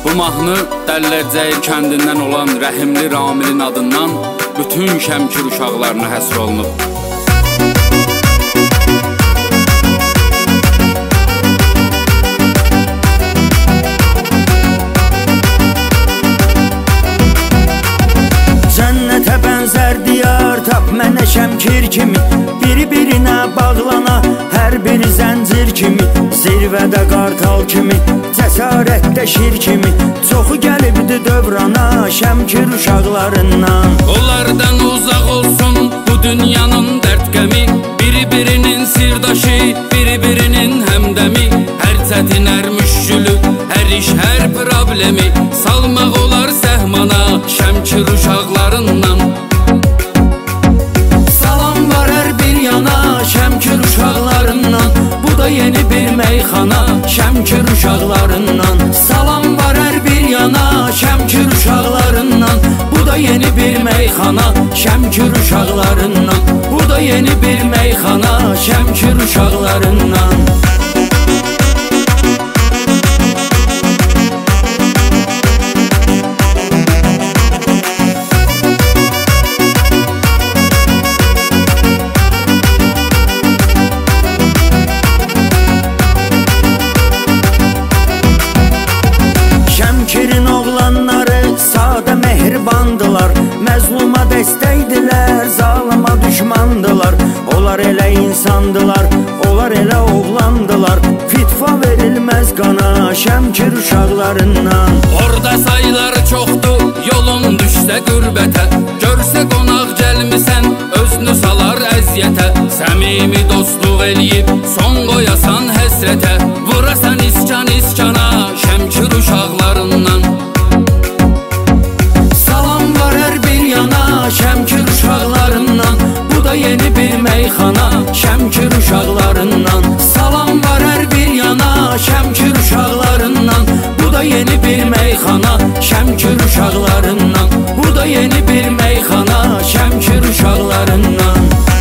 Bu mahnı Dəllərcəyir kəndindən olan Rəhimli Ramilin adından bütün Şəmkir uşaqlarına həsr olunub. Cənnətə bənzər diyar tap mənə Şəmkir kimi, bir-birinə bağlana hər bir zəncir kimi, zirvədə qartal kimi, cəsarətdə şir kimi, çoxu gəlibdi dövrana Şəmkir uşaqlarından. Onlardan uzaq olsun bu dünyanın dərd qəmi, bir-birinin sirdaşı, bir-birinin həmdəmi, hər çətin, hər müşkülü, hər iş, hər problemi salmaq olar səhmana Şəmkir uşaqlarından. Salam var hər bir yana Şəmkir uşaqlarından, bu da yeni bir meyxana Şəmkir uşaqlarından. Salam var hər bir yana Şəmkir uşaqlarından, bu da yeni bir meyxana Şəmkir uşaqlarından, bu da yeni bir meyxana Şəmkir uşaqlarından. Şəmkirin oğlanları sadə mehribandılar, məzluma dəstəkdilər, zalıma düşmandılar. Onlar elə insandılar, onlar elə oğlandılar, fitva verilməz qana Şəmkir uşaqlarından. Orada sayıları çoxdur, yolun düşsə qürbətə, görsə qonaq gəlmisən, özünü salar əziyyətə. Səmimi dostluq eləyib, son qoyasan həsrətə, vurasan iskan-iskana Şəmkir uşaqlarından. Salam var hər bir yana Şəmkir uşaqlarından, bu da yeni bir meyxana Şəmkir uşaqlarından. Salam var hər bir yana Şəmkir uşaqlarından, bu da yeni bir meyxana Şəmkir uşaqlarından, bu da yeni bir meyxana Şəmkir uşaqlarından.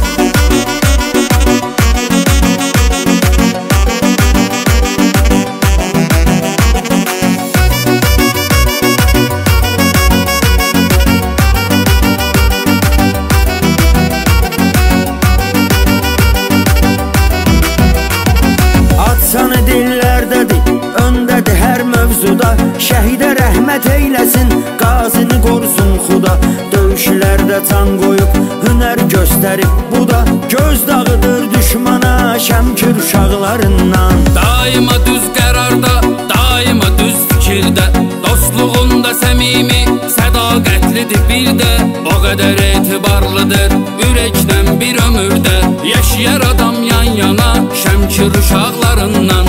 Sanı dillərdədir, öndədir hər mövzuda, şəhidə rəhmət eyləsin, qazini qorusun xuda. Döyüşlərdə can qoyub, hünər göstərib bu da, göz dağıdır düşmana Şəmkir uşaqlarından. Daima düz qərarda, daima düz fikirdə, dostluğunda səmimi, sədaqətlidir bir də, o qədər etibarlıdır, ürəkdən bir ömürdə, yaşayar adam yan yana Şəmkir uşaqlarından.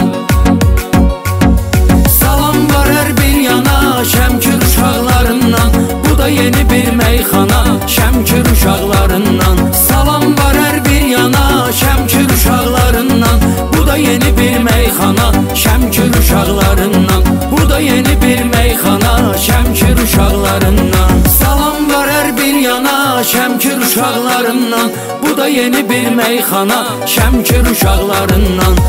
Salam var hər bir yana Şəmkir uşaqlarından, bu da yeni bir meyxana Şəmkir uşaqlarından. Salam var hər bir yana Şəmkir uşaqlarından, bu da yeni bir meyxana Şəmkir uşaqlarından, bu da yeni bir meyxana Şəmkir uşaqlarından. Salam var hər bir yana Şəmkir uşaqlarından, bu da yeni bir meyxana Şəmkir uşaqlarından.